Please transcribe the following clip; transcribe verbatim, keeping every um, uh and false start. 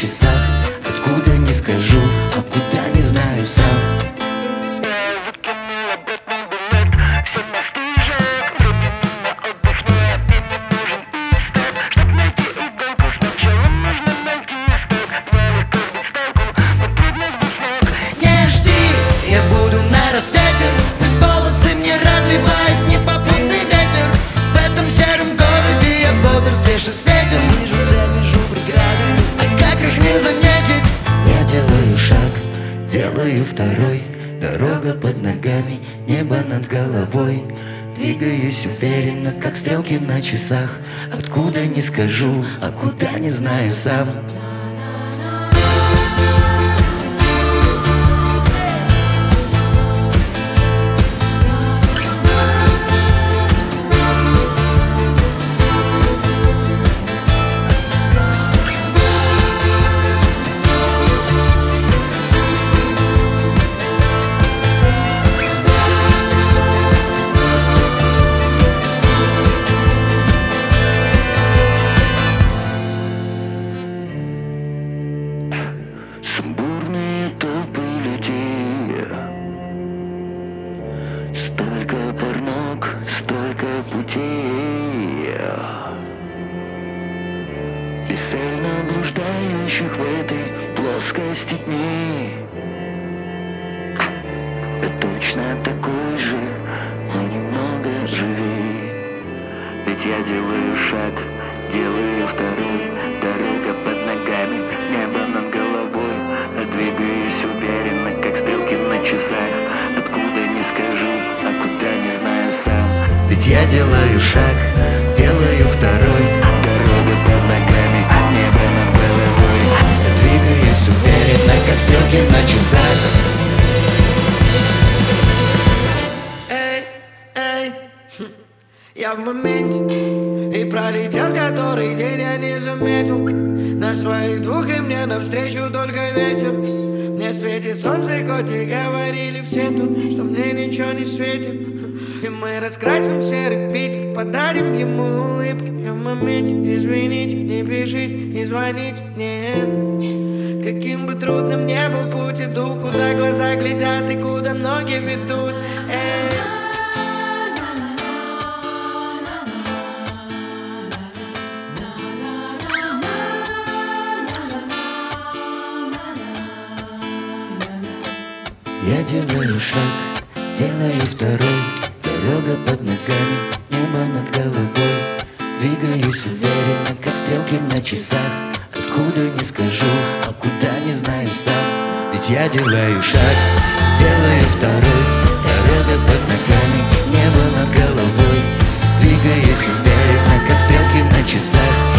часах. Откуда не скажу, а куда не знаю сам. Не жди, я буду на рассвете. Пусть волосы мне развивает непопутный ветер. В этом сером городе я бодр, свеж и светен. Вижу цель, вижу преграды, а как их не заметить? Я делаю шаг, делаю второй. Дорога под ногами, небо над головой. Двигаюсь уверенно, как стрелки на часах. Откуда не скажу, а куда не знаю сам. Сумбурные толпы людей, столько пар ног, столько путей, бесцельно блуждающих в этой плоскости дней. Я точно такой же, но немного живей. Ведь я делаю шаг, делаю второй. Дорога под ногами, небо над головой. А двигаюсь уверенно, как стрелки на часах. Откуда не скажу, а куда не знаю сам. Ведь я делаю шаг, делаю второй. Дорога под ногами, небо над головой. А двигаюсь уверенно, как стрелки на часах. Эй, эй, я в моменте. И пролетел который день, я не заметил. На своих двух и мне навстречу только ветер. Мне светит солнце, хоть и говорили все тут, что мне ничего не светит. И мы раскрасим серый Питер, подарим ему улыбки. Я в моменте, извините, не пишите, не звоните, нет. Каким бы трудным ни был путь, иду, куда глаза глядят и куда ноги ведут. Эй. Я делаю шаг, делаю второй. Дорога под ногами, небо над головой. Двигаюсь уверенно, как стрелки на часах. Откуда не скажу, а куда не знаю сам. Ведь я делаю шаг, делаю второй. Дорога под ногами, небо над головой. Двигаюсь уверенно, как стрелки на часах.